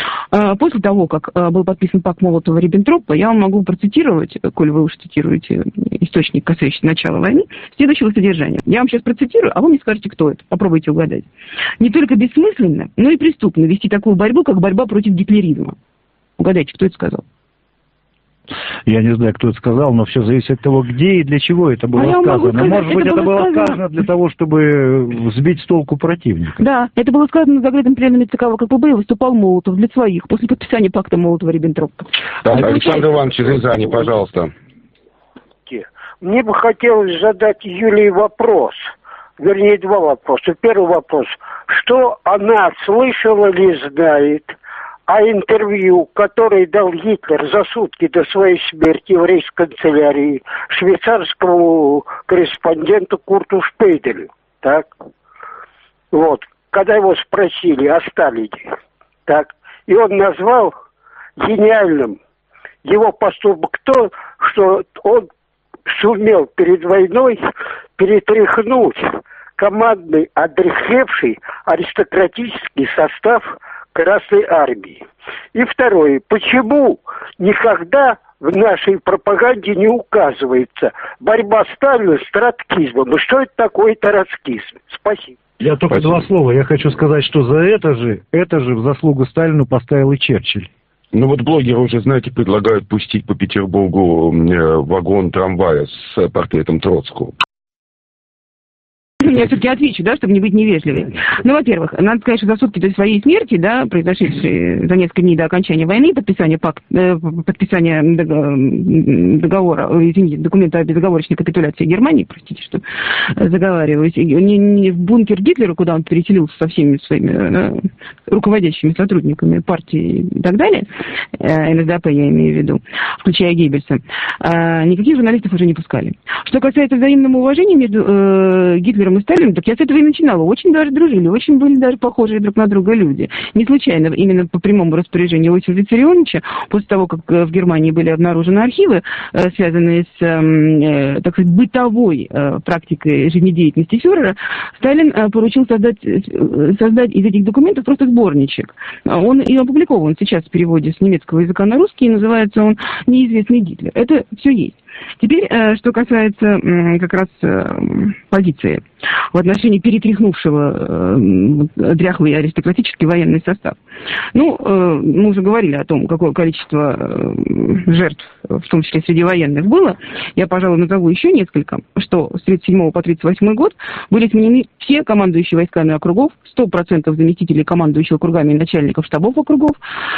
Э, после того, как э, был подписан пакт Молотова-Риббентропа, я вам могу процитировать, коль вы уж цитируете источник, касающийся начала войны, следующего содержания. Я вам сейчас процитирую, а вы мне скажете, кто это. Попробуйте угадать. Не только бессмысленно, но и преступно вести такую борьбу, как борьба против гитлеризма. Угадайте, кто это сказал? Я не знаю, кто это сказал, но все зависит от того, где и для чего это было а сказано. Сказать, Может быть, это, это было сказано... сказано для того, чтобы сбить с толку противника. Да, это было сказано на закрытом пленуме ЦК ВКПБ, и выступал Молотов для своих после подписания пакта Молотова-Риббентропа. Так, Александр Иванович из Рязани, пожалуйста. Мне бы хотелось задать Юлии вопрос, вернее, два вопроса. Первый вопрос. Что она слышала или знает о интервью, которое дал Гитлер за сутки до своей смерти в рейхсканцелярии швейцарскому корреспонденту Курту Шпейделю, так? Вот, когда его спросили о Сталине, так? И он назвал гениальным его поступок то, что он сумел перед войной перетряхнуть командный, одрехлевший аристократический состав Красной Армии. И второе. Почему никогда в нашей пропаганде не указывается борьба Сталина с троцкизмом? И что это такое троцкизм? Спасибо. Я только Спасибо. два слова. Я хочу сказать, что за это же, это же в заслугу Сталину поставил и Черчилль. Ну вот блогеры уже, знаете, предлагают пустить по Петербургу э, вагон трамвая с портретом Троцкого. Я все-таки отвечу, да, чтобы не быть невежливой. Ну, во-первых, надо сказать, что за сутки до своей смерти, да, произошедшей за несколько дней до окончания войны, подписания, пакт, э, подписания договора, извините, документа о безоговорочной капитуляции Германии, простите, что заговариваюсь, не, не в бункер Гитлера, куда он переселился со всеми своими да, руководящими сотрудниками партии и так далее, э, эн эс дэ пэ я имею в виду, включая Геббельса, э, никаких журналистов уже не пускали. Что касается взаимного уважения между э, Гитлером и Сталиным, так я с этого и начинала. Очень даже дружили, очень были даже похожие друг на друга люди. Не случайно, именно по прямому распоряжению Иосифа Виссарионовича, после того, как в Германии были обнаружены архивы, связанные с, так сказать, бытовой практикой жизнедеятельности фюрера, Сталин поручил создать, создать из этих документов просто сборничек. Он и опубликован сейчас в переводе с немецкого языка на русский, и называется он «Неизвестный Гитлер». Это все есть. Теперь, что касается как раз позиции в отношении перетряхнувшего дряхлый аристократический военный состав. Ну, мы уже говорили о том, какое количество жертв, в том числе среди военных, было. Я, пожалуй, назову еще несколько, что с тридцать седьмого по тридцать восьмой год были сменены все командующие войсками округов, сто процентов заместителей командующих округами и начальников штабов округов,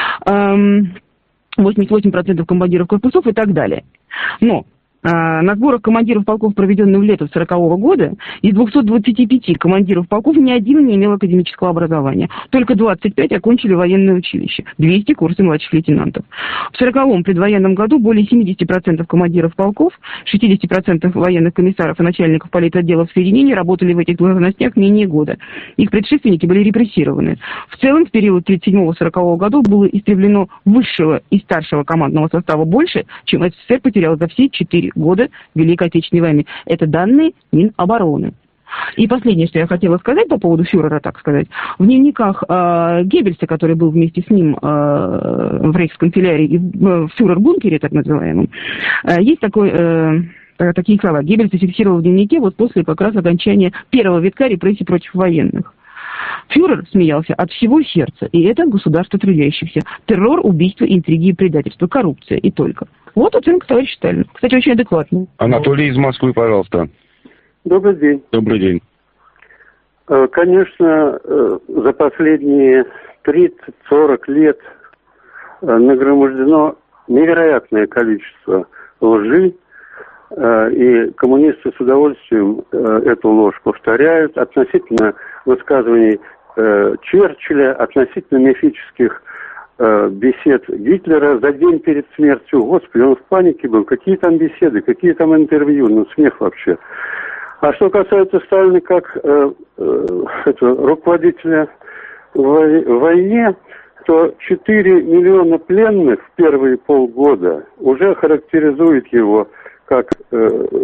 восемьдесят восемь процентов командиров корпусов и так далее. Но э, на сборах командиров полков, проведенных в лето сорокового года, из двухсот двадцати пяти командиров полков ни один не имел академического образования. Только двадцать пять окончили военное училище, двести курсы младших лейтенантов. В сороковом предвоенном году более семьдесят процентов командиров полков, шестьдесят процентов военных комиссаров и начальников политотделов соединений работали в этих должностях менее года. Их предшественники были репрессированы. В целом, в период тридцать седьмого сорокового годов было истреблено высшего и старшего командного состава больше, чем эс эс эс эр потерял за все четыре года Великой Отечественной войны. Это данные Минобороны. И последнее, что я хотела сказать по поводу фюрера, так сказать. В дневниках э, Геббельса, который был вместе с ним э, в рейхсканцелярии и в фюрер-бункере, так называемом, э, есть такой... Э, такие слова. Геббельс зафиксировал в дневнике вот после как раз окончания первого витка репрессий против военных. Фюрер смеялся от всего сердца, и это государство трудящихся. Террор, убийство, интриги и предательство, коррупция и только. Вот оценка товарища Сталина. Кстати, очень адекватная. Анатолий из Москвы, пожалуйста. Добрый день. Добрый день. Конечно, за последние тридцать-сорок лет нагромождено невероятное количество лжи, и коммунисты с удовольствием эту ложь повторяют относительно высказываний Черчилля, относительно мифических бесед Гитлера за день перед смертью. Господи, он в панике был. Какие там беседы, какие там интервью, ну смех вообще. А что касается Сталина как э, э, этого, руководителя в войне, то четыре миллиона пленных в первые полгода уже характеризует его как э,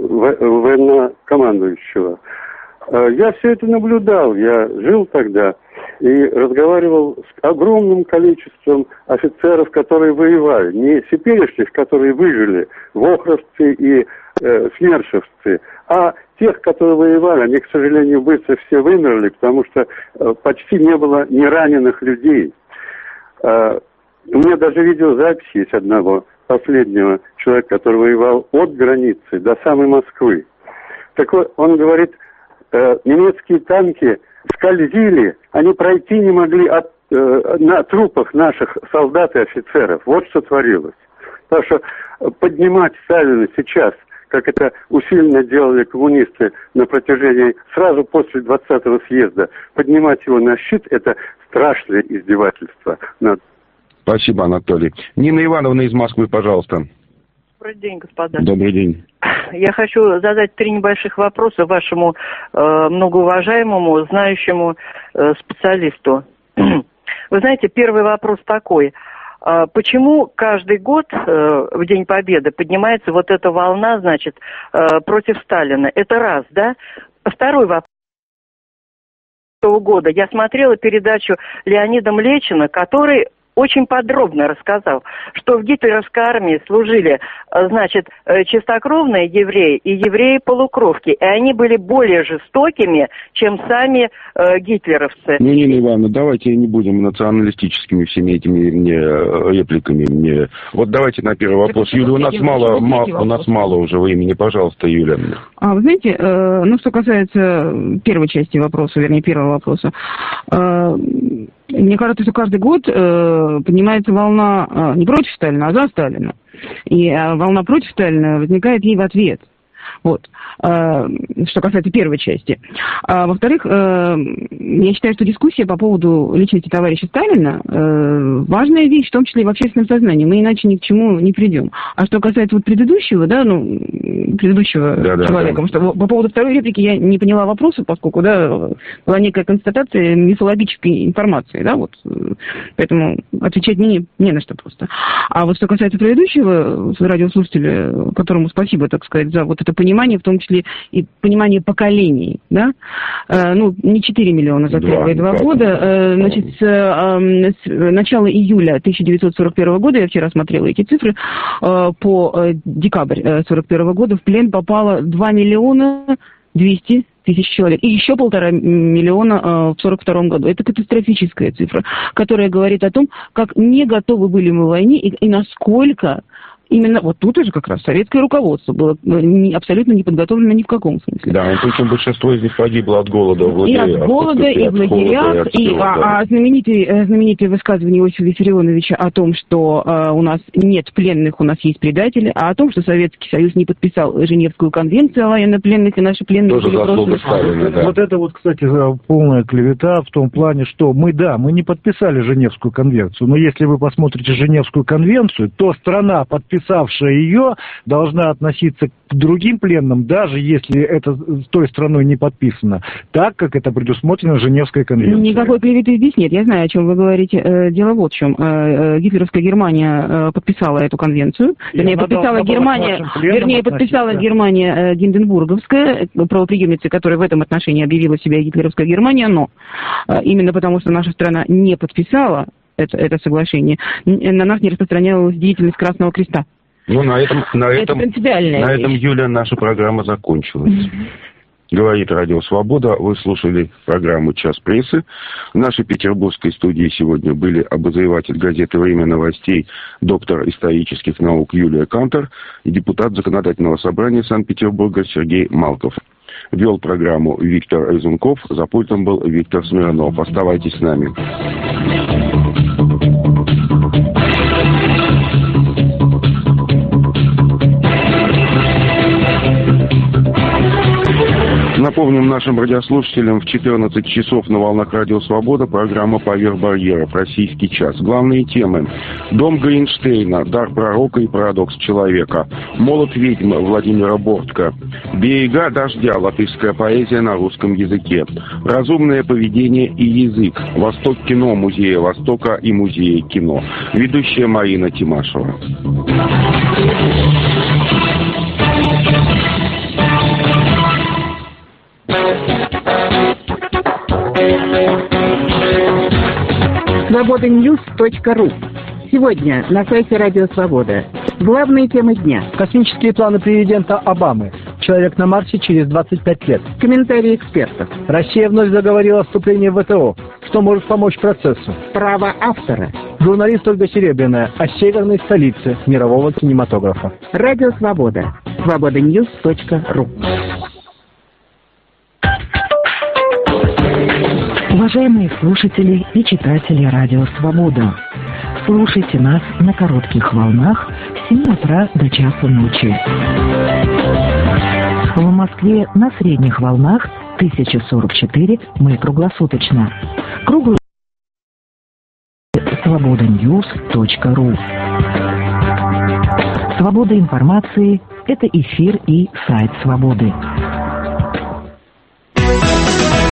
военнокомандующего. Э, я все это наблюдал, я жил тогда и разговаривал с огромным количеством офицеров, которые воевали. Не теперешних, которые выжили, вохровцы и э, смершевцы, а тех, которые воевали. Они, к сожалению, быстро все вымерли, потому что э, почти не было ни раненых людей. Э, у меня даже видеозапись есть одного последнего человека, который воевал от границы до самой Москвы. Так вот, он говорит, э, немецкие танки скользили, они пройти не могли от, э, на трупах наших солдат и офицеров. Вот что творилось. Так что поднимать Сталина сейчас, как это усиленно делали коммунисты на протяжении, сразу после двадцатого съезда, поднимать его на щит, это страшное издевательство над... Спасибо, Анатолий. Нина Ивановна из Москвы, пожалуйста. Добрый день, господа. Добрый день. Я хочу задать три небольших вопроса вашему э, многоуважаемому, знающему э, специалисту. Вы знаете, первый вопрос такой. Э, почему каждый год э, в День Победы поднимается вот эта волна, значит, э, против Сталина? Это раз, да? Второй вопрос. Года я смотрела передачу Леонида Млечина, который очень подробно рассказал, что в гитлеровской армии служили, значит, чистокровные евреи и евреи-полукровки, и они были более жестокими, чем сами э, гитлеровцы. Ну, Нина Ивановна, давайте не будем националистическими всеми этими мне репликами. Мне... Вот давайте на первый вопрос. Юля, у нас мало, мало, у нас мало уже времени. Пожалуйста, Юля. А, вы знаете, э, ну, что касается первой части вопроса, вернее, первого вопроса, э, мне кажется, что каждый год э, поднимается волна э, не против Сталина, а за Сталина. И э, волна против Сталина возникает ей в ответ. Вот. Что касается первой части. А, во-вторых, я считаю, что дискуссия по поводу личности товарища Сталина важная вещь, в том числе и в общественном сознании. Мы иначе ни к чему не придем. А что касается вот предыдущего, да, ну, предыдущего да, человека, да, да. Что по поводу второй реплики я не поняла вопроса, поскольку, да, была некая констатация мифологической информации, да, вот. Поэтому отвечать мне не, не на что просто. А вот что касается предыдущего радиослушателя, которому спасибо, так сказать, за вот это понимание, в том числе и понимание поколений, да, э, ну, не четыре миллиона за первые два, два года, э, значит, с, э, с начала июля тысяча девятьсот сорок первого года, я вчера смотрела эти цифры, э, по э, декабрь сорок первого года в плен попало два миллиона двести тысяч человек, и еще полтора миллиона э, в сорок втором году. Это катастрофическая цифра, которая говорит о том, как не готовы были мы к войне и, и насколько именно вот тут уже как раз советское руководство было не, абсолютно не подготовлено ни в каком смысле. Да, причем большинство из них погибло от голода в лагерях. И от голода, и в лагерях, и, и а, да. а знаменитые, знаменитые высказывания Иосифа Виссарионовича о том, что а, у нас нет пленных, у нас есть предатели, а о том, что Советский Союз не подписал Женевскую конвенцию о военнопленных, и наши пленные тоже были просто... Сталина, да. Вот это вот, кстати, полная клевета в том плане, что мы, да, мы не подписали Женевскую конвенцию, но если вы посмотрите Женевскую конвенцию, то страна, подписавшая ее, должна относиться к другим пленным, даже если это с той страной не подписано, так, как это предусмотрено Женевской конвенцией. Никакой клеветы здесь нет. Я знаю, о чем вы говорите. Дело вот в чем. Гитлеровская Германия подписала эту конвенцию. Вернее, подписала Германия, вернее, подписала Германия Гинденбурговская, правопреемница, которая в этом отношении объявила себя Гитлеровская Германия, но именно потому, что наша страна не подписала это, это соглашение, на нас не распространялась деятельность Красного Креста. Ну, на этом, на этом, на этом, Юля, наша программа закончилась. Говорит Радио Свобода. Вы слушали программу «Час прессы». В нашей петербургской студии сегодня были обозреватель газеты «Время новостей», доктор исторических наук Юлия Кантор и депутат Законодательного собрания Санкт-Петербурга Сергей Малков. Вел программу Виктор Резунков. За пультом был Виктор Смирнов. Оставайтесь с нами. Напомним нашим радиослушателям, в четырнадцать часов на волнах Радио Свобода программа «Поверх барьеров. Российский час». Главные темы: «Дом Гринштейна», «Дар пророка и парадокс человека», «Молот ведьмы» Владимира Бортко, «Берега дождя. Латышская поэзия на русском языке», «Разумное поведение и язык», «Восток кино» Музея Востока и Музея кино. Ведущая Марина Тимашева. свобода ньюс точка ру. Сегодня на сайте Радио Свобода. Главные темы дня. Космические планы президента Обамы. Человек на Марсе через двадцать пять лет. Комментарии экспертов. Россия вновь заговорила о вступлении в ВТО. Что может помочь процессу? Право автора. Журналист Ольга Серебряная о северной столице мирового кинематографа. Радио Свобода. свобода ньюс точка ру. Уважаемые слушатели и читатели Радио Свобода, слушайте нас на коротких волнах с семи утра до часа ночи. В Москве на средних волнах тысяча сорок четыре, мы круглосуточно. Круглый свобода ньюс точка ру. Свобода информации – это эфир и сайт Свободы.